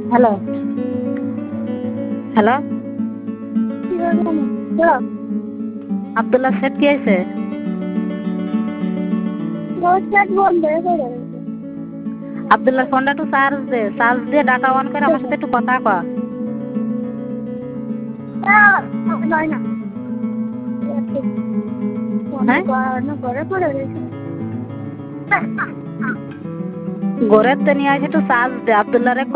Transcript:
Hello hello Abdullah set কি আছে? আব্দুল্লাহ ফোনটা একটু চার্জ দিয়ে ডাটা অন করে আমার সাথে একটু কথা কয়। ঘরের তো নিয়ে আসে একটু চার্জ দে, আব্দুল্লাহরে ক